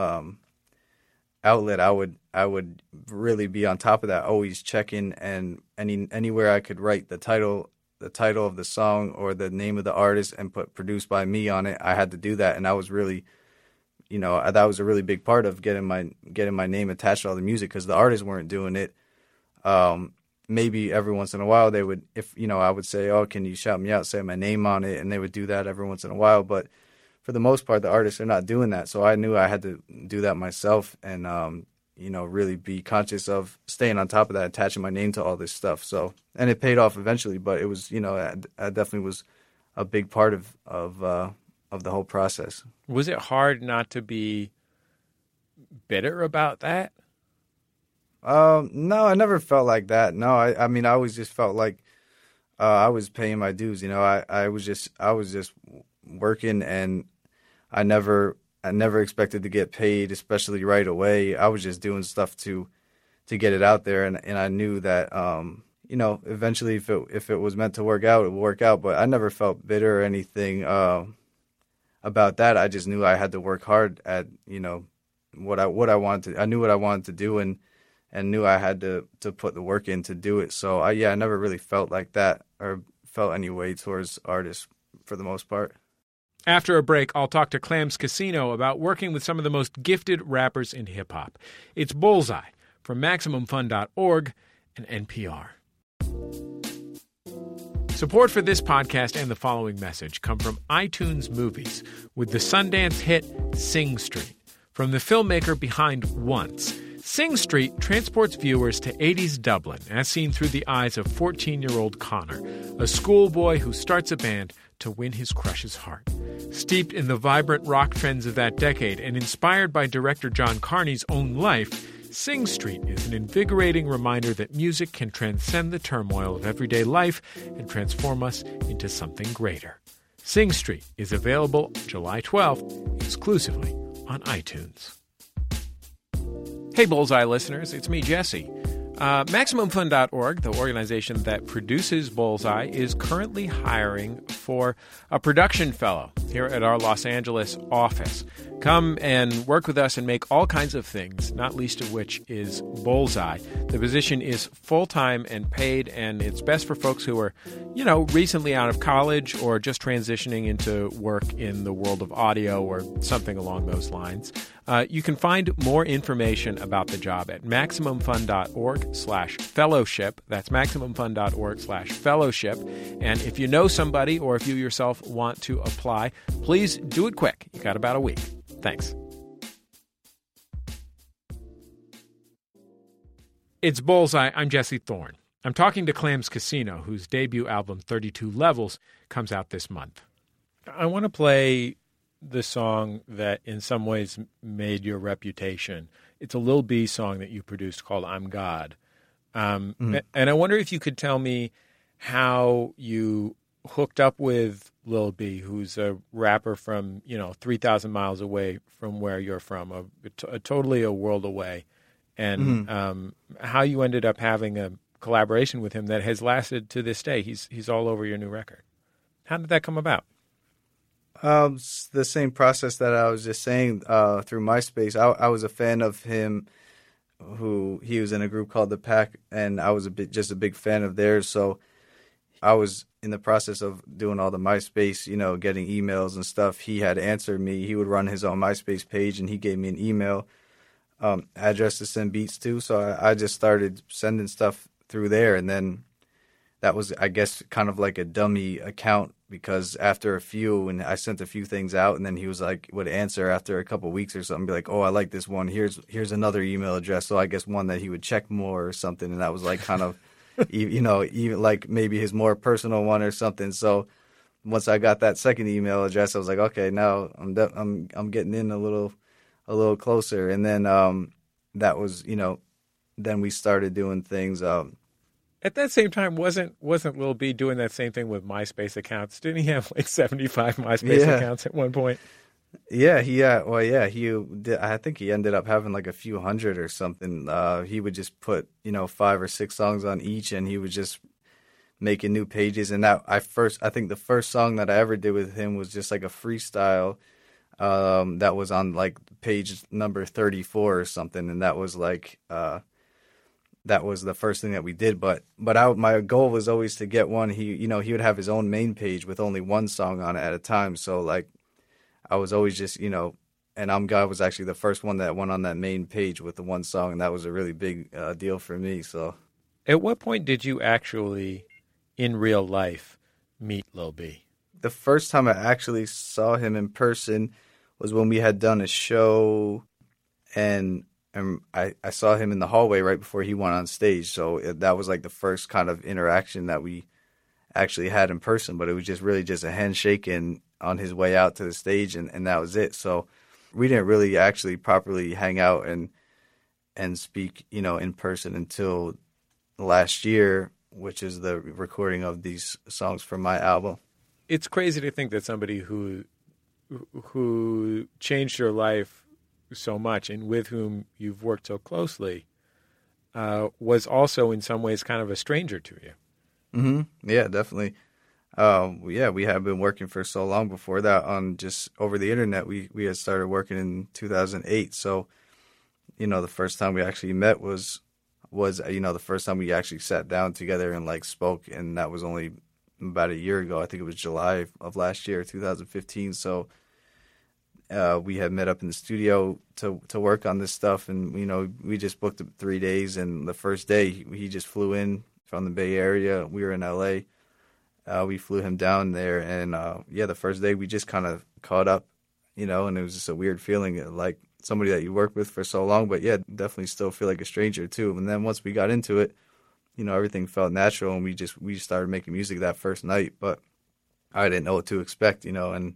outlet, I would really be on top of that, always checking, and anywhere I could write the title of the song or the name of the artist and put produced by me on it, I had to do that, and I was really that was a really big part of getting my name attached to all the music because the artists weren't doing it. Maybe every once in a while they would, I would say, oh, can you shout me out, say my name on it, and they would do that every once in a while. But for the most part, the artists are not doing that. So I knew I had to do that myself and, really be conscious of staying on top of that, attaching my name to all this stuff. So, and it paid off eventually, but it was, I definitely was a big part of the whole process. Was it hard not to be bitter about that? No, I never felt like that. No, I mean, I always just felt like I was paying my dues. I was just working, and I never expected to get paid, especially right away. I was just doing stuff to get it out there, and I knew that eventually if it was meant to work out, it would work out. But I never felt bitter or anything about that. I just knew I had to work hard at what I wanted to. I knew what I wanted to do, and knew I had to put the work in to do it. So I never really felt like that or felt any way towards artists for the most part. After a break, I'll talk to Clams Casino about working with some of the most gifted rappers in hip-hop. It's Bullseye from MaximumFun.org and NPR. Support for this podcast and the following message come from iTunes Movies with the Sundance hit Sing Street. From the filmmaker behind Once, Sing Street transports viewers to 80s Dublin as seen through the eyes of 14-year-old Connor, a schoolboy who starts a band to win his crush's heart. Steeped in the vibrant rock trends of that decade and inspired by director John Carney's own life, Sing Street is an invigorating reminder that music can transcend the turmoil of everyday life and transform us into something greater. Sing Street is available July 12th exclusively on iTunes. Hey, Bullseye listeners, it's me, Jesse. MaximumFun.org, the organization that produces Bullseye, is currently hiring for a production fellow here at our Los Angeles office. Come and work with us and make all kinds of things, not least of which is Bullseye. The position is full-time and paid, and it's best for folks who are, recently out of college or just transitioning into work in the world of audio or something along those lines. You can find more information about the job at MaximumFun.org/fellowship. That's MaximumFun.org/fellowship. And if you know somebody or if you yourself want to apply, please do it quick. You got about a week. Thanks. It's Bullseye. I'm Jesse Thorne. I'm talking to Clams Casino, whose debut album, 32 Levels, comes out this month. I want to play the song that in some ways made your reputation. It's a Lil B song that you produced called I'm God. And I wonder if you could tell me how you hooked up with Lil B, who's a rapper from, 3,000 miles away from where you're from, totally a world away, and how you ended up having a collaboration with him that has lasted to this day. He's all over your new record. How did that come about? The same process that I was just saying through MySpace. I was a fan of him. He was in a group called The Pack, and I was just a big fan of theirs. So I was in the process of doing all the MySpace, getting emails and stuff. He had answered me. He would run his own MySpace page, and he gave me an email address to send beats to. So I just started sending stuff through there, and then that was, I guess, kind of like a dummy account, because after a few, and I sent a few things out, and then he was like, would answer after a couple of weeks or something, be like, oh, I like this one. Here's another email address. So I guess one that he would check more or something, and that was like kind of, even like maybe his more personal one or something. So once I got that second email address, I was like, okay, now I'm getting in a little closer. And then that was, then we started doing things. At that same time, wasn't Lil B doing that same thing with MySpace accounts? Didn't he have like 75 MySpace accounts at one point? Yeah, he did. I think he ended up having like a few hundred or something. He would just put 5 or 6 songs on each, and he was just making new pages. And I think the first song that I ever did with him was just like a freestyle that was on like page number 34 or something, and that was like. That was the first thing that we did, but my goal was always to get one. He would have his own main page with only one song on it at a time. So like, I was always just and I'm God was actually the first one that went on that main page with the one song, and that was a really big deal for me. So, at what point did you actually, in real life, meet Lil B? The first time I actually saw him in person was when we had done a show, and I saw him in the hallway right before he went on stage. So that was like the first kind of interaction that we actually had in person. But it was just really just a handshake and on his way out to the stage, and that was it. So we didn't really actually properly hang out and speak, in person until last year, which is the recording of these songs for my album. It's crazy to think that somebody who changed your life so much and with whom you've worked so closely was also in some ways kind of a stranger to you. Mm-hmm. Yeah, definitely. We have been working for so long before that on just over the internet. We had started working in 2008. So, the first time we actually met was the first time we actually sat down together and like spoke. And that was only about a year ago. I think it was July of last year, 2015. So we had met up in the studio to work on this stuff, and we just booked 3 days. And the first day he just flew in from the Bay Area. We were in LA. We flew him down there, and the first day we just kind of caught up, and it was just a weird feeling, like somebody that you worked with for so long, but definitely still feel like a stranger too. And then once we got into it, everything felt natural, and we started making music that first night. But I didn't know what to expect, and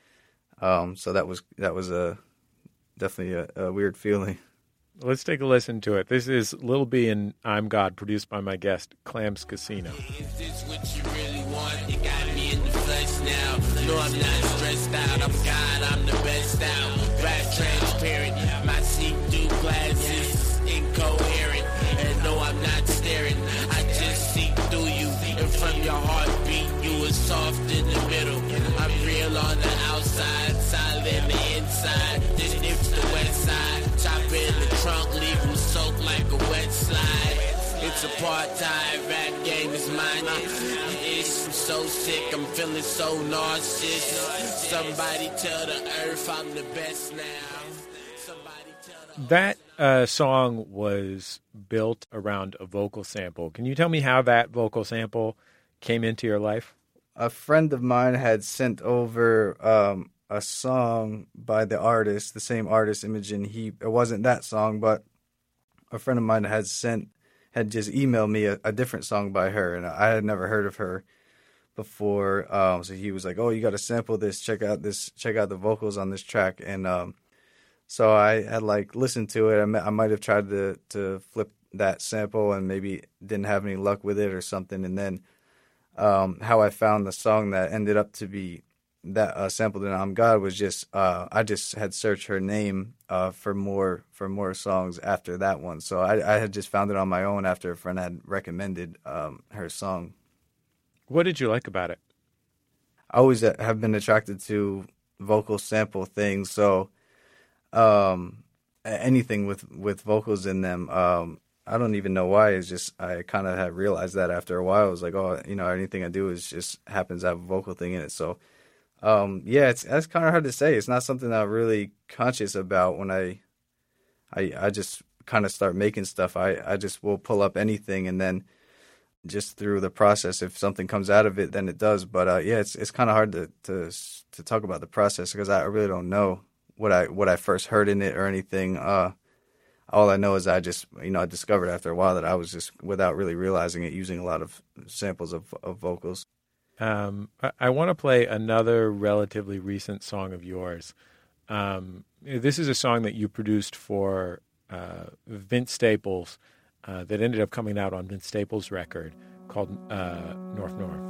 so that was definitely a weird feeling. Let's take a listen to it. This is Lil B and I'm God, produced by my guest, Clams Casino. Is this what you really want? You got me in the flesh now. No, I'm not stressed out. I'm God, I'm the best out. Rap transparent, my see-through glasses incoherent. And no, I'm not staring. I just see through you. And from your heartbeat, you were soft in the middle. I'm real on the outside, solid in the inside. This is the west side. Chopper in the trunk, leave them soaked like a wet slide. It's apartheid, rap game is mine. I'm so sick, I'm feeling so narcissist. Somebody tell the earth I'm the best now. Somebody tell the That song was built around a vocal sample. Can you tell me how that vocal sample came into your life? A friend of mine had sent over a song by the artist, the same artist, Imogen Heap. It wasn't that song, but a friend of mine had just emailed me a different song by her, and I had never heard of her before. So he was like, "Oh, you got to sample this. Check out the vocals on this track." And so I had listened to it. I might have tried to flip that sample and maybe didn't have any luck with it or something. And then how I found the song that ended up to be that sampled in I'm God was just I just had searched her name for more songs after that one. So I had just found it on my own after a friend had recommended her song. What did you like about it? I always have been attracted to vocal sample things. So anything with vocals in them, I don't even know why. It's just I kind of have realized that after a while. I was like, oh, anything I do is just happens to have a vocal thing in it. So that's kind of hard to say. It's not something I'm really conscious about when I just kind of start making stuff. I just will pull up anything, and then just through the process, if something comes out of it, then it does. But it's kind of hard to talk about the process because I really don't know what I first heard in it or anything. All I know is I just I discovered after a while that I was just, without really realizing it, using a lot of samples of vocals. I want to play another relatively recent song of yours. This is a song that you produced for Vince Staples that ended up coming out on Vince Staples' record called North North.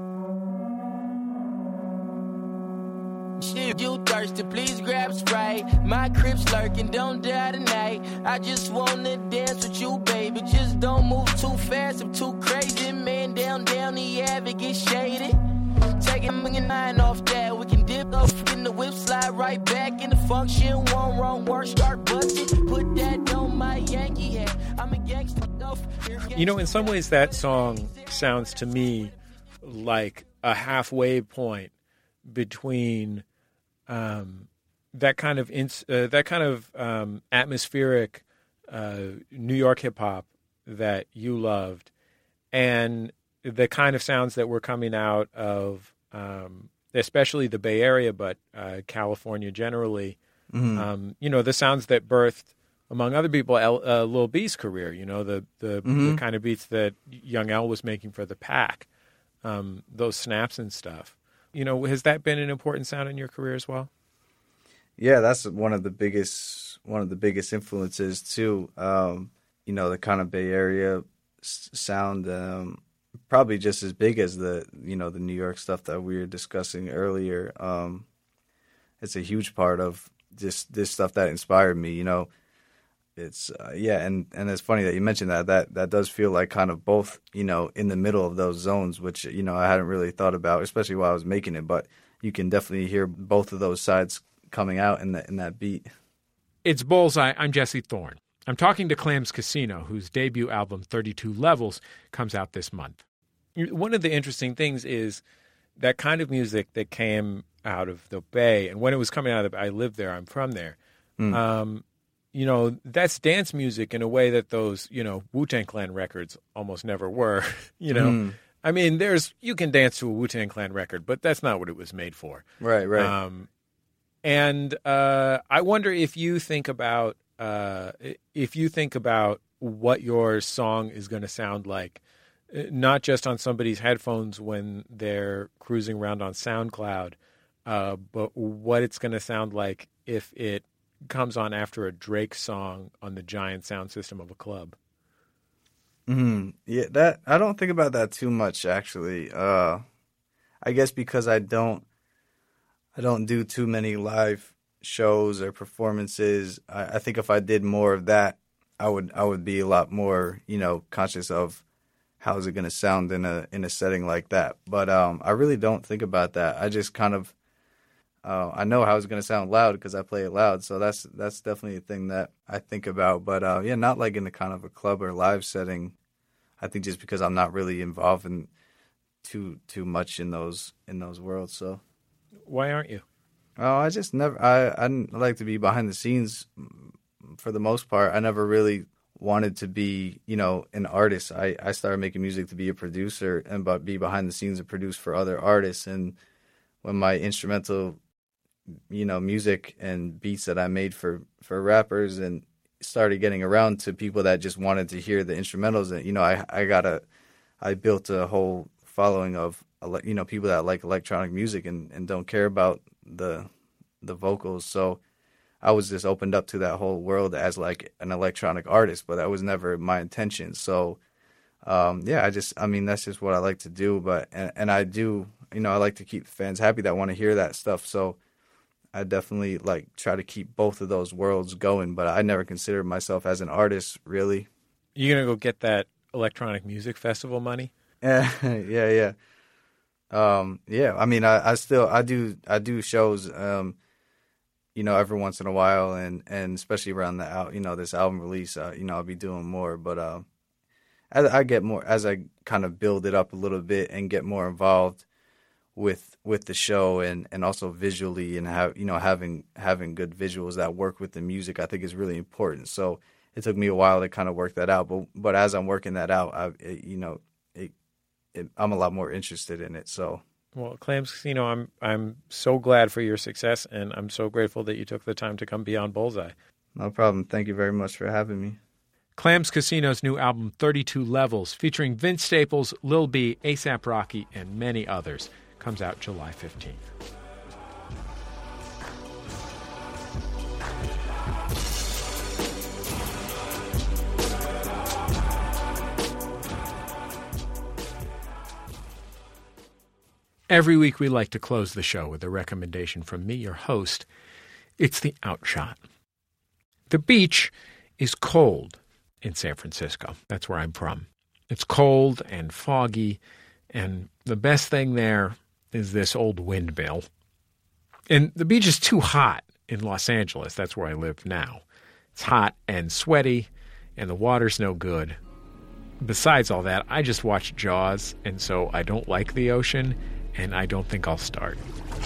If you thirsty, please grab Sprite. My crib's lurking, don't die tonight. I just wanna dance with you, baby. Just don't move too fast, I'm too crazy. Man, down the Ave, get shaded. Taking $1.9 off that, we can dip off in the whip, slide right back in the function. One wrong word, start busting. Put that on my Yankee hat. I'm a gangster. In some ways, that song sounds to me like a halfway point between that kind of atmospheric New York hip hop that you loved, and the kind of sounds that were coming out of especially the Bay Area, but California generally. Mm-hmm. The sounds that birthed, among other people, Lil B's career. The kind of beats that Young L was making for the Pack, those snaps and stuff. Has that been an important sound in your career as well? Yeah, that's one of the biggest influences too. The kind of Bay Area sound, probably just as big as the New York stuff that we were discussing earlier. It's a huge part of just this stuff that inspired me. It's and it's funny that you mentioned that does feel like kind of both, in the middle of those zones, which, I hadn't really thought about, especially while I was making it, but you can definitely hear both of those sides coming out in that beat. It's Bullseye. I'm Jesse Thorne. I'm talking to Clams Casino, whose debut album 32 Levels comes out this month. One of the interesting things is that kind of music that came out of the Bay, and when it was coming out of the Bay, I lived there, I'm from there. That's dance music in a way that those, Wu-Tang Clan records almost never were, I mean, you can dance to a Wu-Tang Clan record, but that's not what it was made for. Right. And I wonder if you think about what your song is going to sound like, not just on somebody's headphones when they're cruising around on SoundCloud, but what it's going to sound like if it comes on after a Drake song on the giant sound system of a club. Yeah, that I don't think about that too much, actually. I guess because I don't do too many live shows or performances. I think if I did more of that, I would be a lot more, conscious of how is it going to sound in a setting like that. But I really don't think about that. I just kind of I know how it's going to sound loud because I play it loud. So that's definitely a thing that I think about. But not like in a kind of a club or live setting. I think just because I'm not really involved in too much in those worlds. So why aren't you? Oh, I just never. I like to be behind the scenes for the most part. I never really wanted to be, an artist. I started making music to be a producer and be behind the scenes and produce for other artists. And when my instrumental, music and beats that I made for rappers and started getting around to people that just wanted to hear the instrumentals, and I built a whole following of people that like electronic music and don't care about the vocals. So I was just opened up to that whole world as like an electronic artist, but that was never my intention. So that's just what I like to do. But and I do, I like to keep fans happy that want to hear that stuff. So I definitely try to keep both of those worlds going, but I never considered myself as an artist, really. You gonna go get that electronic music festival money? Yeah. I mean, I do shows, every once in a while, and especially around this album release, I'll be doing more. But as I kind of build it up a little bit and get more involved with the show and also visually and having good visuals that work with the music, I think is really important. So it took me a while to kind of work that out, but as I'm working that out, I'm a lot more interested in it. So, well, Clams Casino, I'm so glad for your success, and I'm so grateful that you took the time to come be on Bullseye. No problem. Thank you very much for having me. Clams Casino's new album, 32 Levels, featuring Vince Staples, Lil B, A$AP Rocky, and many others, comes out July 15th. Every week we like to close the show with a recommendation from me, your host. It's The Outshot. The beach is cold in San Francisco. That's where I'm from. It's cold and foggy, and the best thing there is this old windmill. And the beach is too hot in Los Angeles. That's where I live now. It's hot and sweaty, and the water's no good. Besides all that, I just watched Jaws, and so I don't like the ocean, and I don't think I'll start.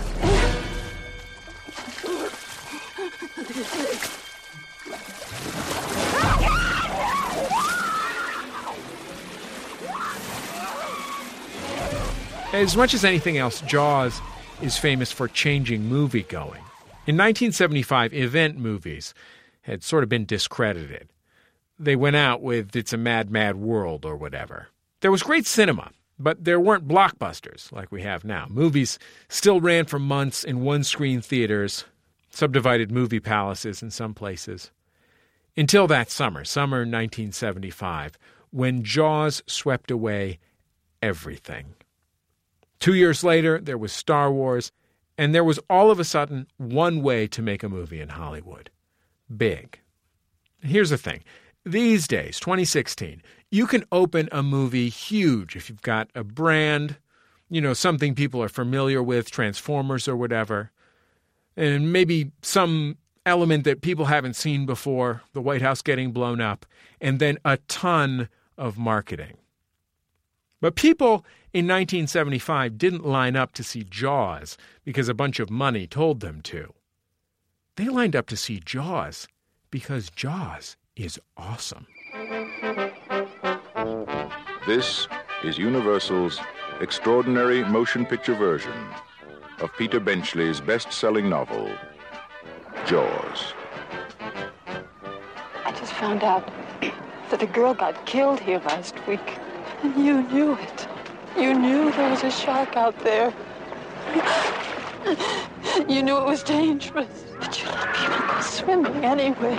As much as anything else, Jaws is famous for changing movie-going. In 1975, event movies had sort of been discredited. They went out with It's a Mad, Mad World or whatever. There was great cinema, but there weren't blockbusters like we have now. Movies still ran for months in one-screen theaters, subdivided movie palaces in some places. Until that summer 1975, when Jaws swept away everything. 2 years later, there was Star Wars, and there was all of a sudden one way to make a movie in Hollywood. Big. Here's the thing. These days, 2016, you can open a movie huge if you've got a brand, something people are familiar with, Transformers or whatever, and maybe some element that people haven't seen before, the White House getting blown up, and then a ton of marketing. But people in 1975 didn't line up to see Jaws because a bunch of money told them to. They lined up to see Jaws because Jaws is awesome. This is Universal's extraordinary motion picture version of Peter Benchley's best-selling novel, Jaws. I just found out that a girl got killed here last week, and you knew it. You knew there was a shark out there. You knew it was dangerous, but you let people go swimming anyway.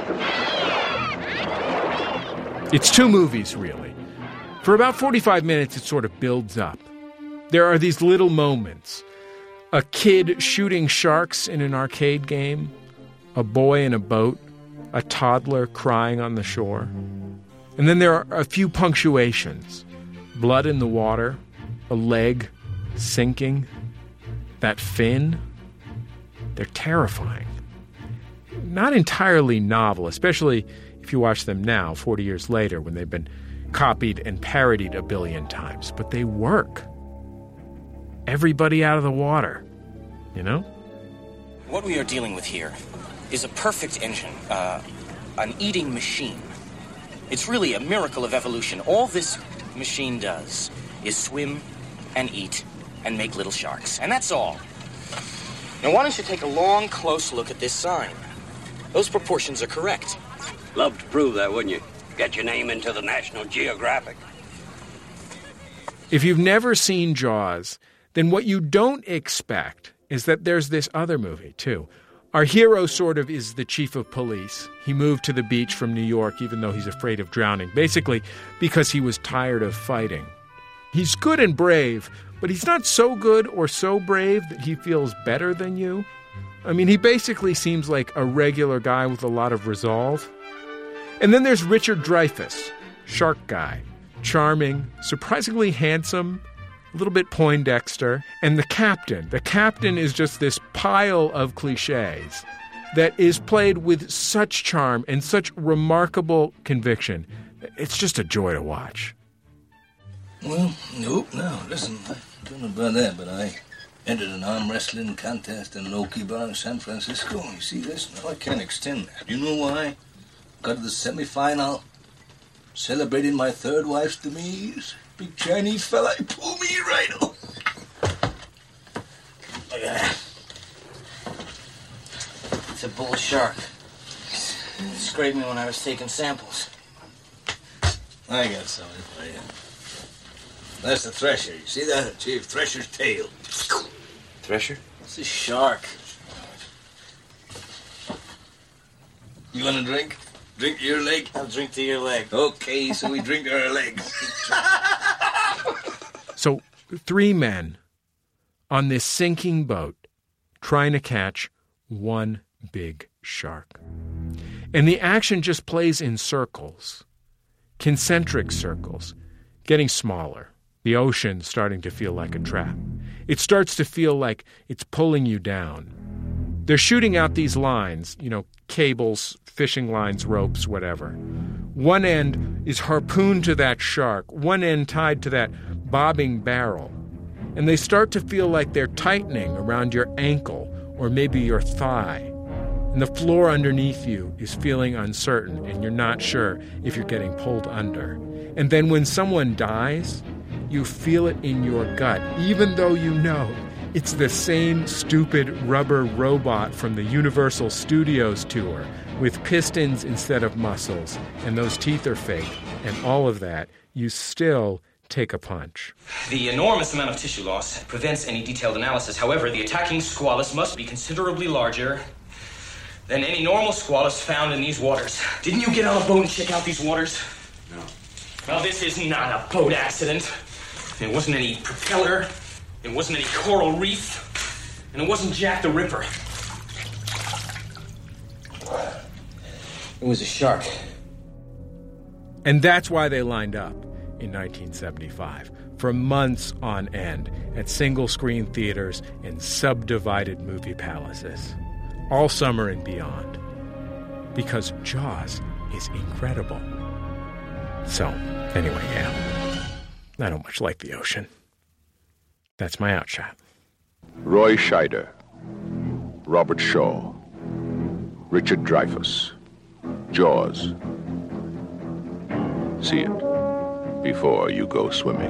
It's two movies, really. For about 45 minutes, it sort of builds up. There are these little moments. A kid shooting sharks in an arcade game, a boy in a boat, a toddler crying on the shore. And then there are a few punctuations. Blood in the water, a leg sinking, that fin. They're terrifying. Not entirely novel, especially if you watch them now, 40 years later, when they've been copied and parodied a billion times. But they work. Everybody out of the water, you know? What we are dealing with here is a perfect engine, an eating machine. It's really a miracle of evolution. All this machine does is swim and eat and make little sharks. And that's all. Now, why don't you take a long, close look at this sign? Those proportions are correct. Love to prove that, wouldn't you? Get your name into the National Geographic. If you've never seen Jaws, then what you don't expect is that there's this other movie, too. Our hero sort of is the chief of police. He moved to the beach from New York even though he's afraid of drowning, basically because he was tired of fighting. He's good and brave, but he's not so good or so brave that he feels better than you. I mean, he basically seems like a regular guy with a lot of resolve. And then there's Richard Dreyfuss, shark guy, charming, surprisingly handsome, a little bit Poindexter, and the captain. The captain is just this pile of cliches that is played with such charm and such remarkable conviction. It's just a joy to watch. Well, no, listen, I don't know about that, but I entered an arm wrestling contest in an Okie bar in San Francisco. You see this? Now I can't extend that. You know why? Got to the semifinal, celebrating my third wife's demise. Big Chinese fella, he pulled me right off. Look at that. It's a bull shark. It scraped me when I was taking samples. I got something for you. That's the thresher. You see that? Chief Thresher's tail. Thresher? It's a shark. You want a drink? Drink to your leg? I'll drink to your leg. Okay, so we drink to our legs. So, three men on this sinking boat trying to catch one big shark. And the action just plays in circles, concentric circles, getting smaller. The ocean starting to feel like a trap. It starts to feel like it's pulling you down. They're shooting out these lines, cables, fishing lines, ropes, whatever. One end is harpooned to that shark, one end tied to that bobbing barrel. And they start to feel like they're tightening around your ankle or maybe your thigh. And the floor underneath you is feeling uncertain and you're not sure if you're getting pulled under. And then when someone dies, you feel it in your gut, even though you know it's the same stupid rubber robot from the Universal Studios tour with pistons instead of muscles, and those teeth are fake, and all of that, you still take a punch. The enormous amount of tissue loss prevents any detailed analysis. However, the attacking squalus must be considerably larger than any normal squalus found in these waters. Didn't you get on a boat and check out these waters? No. Well, this is not a boat accident. It wasn't any propeller. It wasn't any coral reef. And it wasn't Jack the Ripper. It was a shark. And that's why they lined up in 1975 for months on end at single-screen theaters and subdivided movie palaces, all summer and beyond, because Jaws is incredible. So, anyway, yeah. I don't much like the ocean. That's my outshot. Roy Scheider, Robert Shaw, Richard Dreyfuss, Jaws. See it before you go swimming.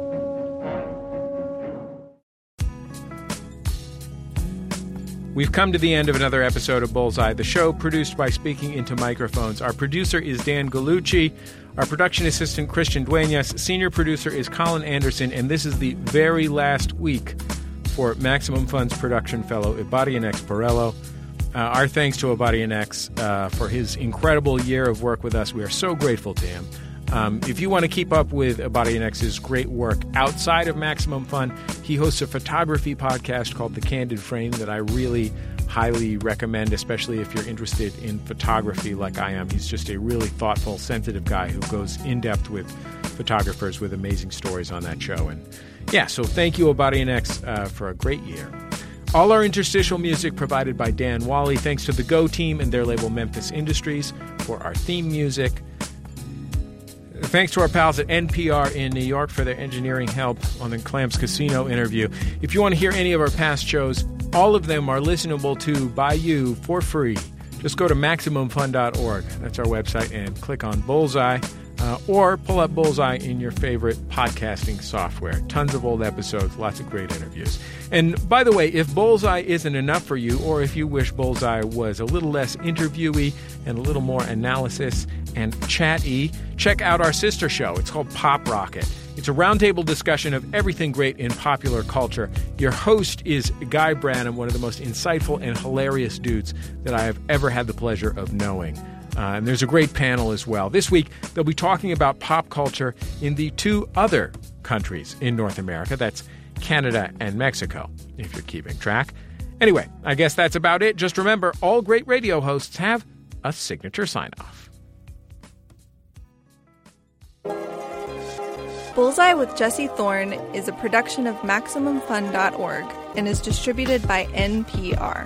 We've come to the end of another episode of Bullseye, the show produced by Speaking Into Microphones. Our producer is Dan Gallucci. Our production assistant, Christian Dueñas. Senior producer is Colin Anderson. And this is the very last week for Maximum Fun's production fellow, Ibarianex Porello. Our thanks to Ibarianex for his incredible year of work with us. We are so grateful to him. If you want to keep up with Ibarianex's great work outside of Maximum Fun, he hosts a photography podcast called The Candid Frame that I really highly recommend, especially if you're interested in photography like I am. He's just a really thoughtful, sensitive guy who goes in-depth with photographers with amazing stories on that show. And yeah, so thank you, Ibarianex, for a great year. All our interstitial music provided by Dan Wally. Thanks to the Go team and their label Memphis Industries for our theme music. Thanks to our pals at NPR in New York for their engineering help on the Clams Casino interview. If you want to hear any of our past shows, all of them are listenable to by you for free. Just go to MaximumFun.org. That's our website, and click on Bullseye. Or pull up Bullseye in your favorite podcasting software. Tons of old episodes, lots of great interviews. And by the way, if Bullseye isn't enough for you, or if you wish Bullseye was a little less interviewee and a little more analysis and chat-y, check out our sister show. It's called Pop Rocket. It's a roundtable discussion of everything great in popular culture. Your host is Guy Branum, one of the most insightful and hilarious dudes that I have ever had the pleasure of knowing. And there's a great panel as well. This week, they'll be talking about pop culture in the two other countries in North America. That's Canada and Mexico, if you're keeping track. Anyway, I guess that's about it. Just remember, all great radio hosts have a signature sign-off. Bullseye with Jesse Thorne is a production of MaximumFun.org and is distributed by NPR.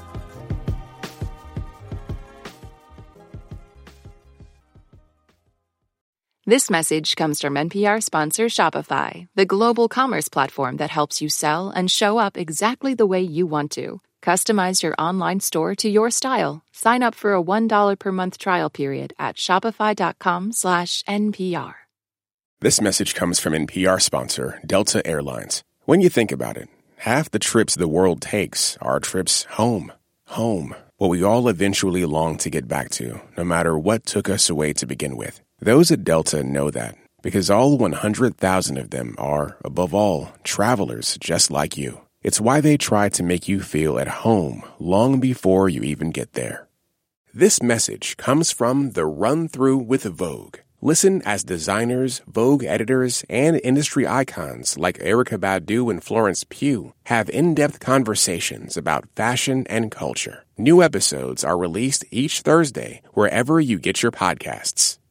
This message comes from NPR sponsor Shopify, the global commerce platform that helps you sell and show up exactly the way you want to. Customize your online store to your style. Sign up for a $1 per month trial period at shopify.com/NPR. This message comes from NPR sponsor Delta Airlines. When you think about it, half the trips the world takes are trips home. Home, what we all eventually long to get back to, no matter what took us away to begin with. Those at Delta know that, because all 100,000 of them are, above all, travelers just like you. It's why they try to make you feel at home long before you even get there. This message comes from The Run Through with Vogue. Listen as designers, Vogue editors, and industry icons like Erykah Badu and Florence Pugh have in-depth conversations about fashion and culture. New episodes are released each Thursday wherever you get your podcasts.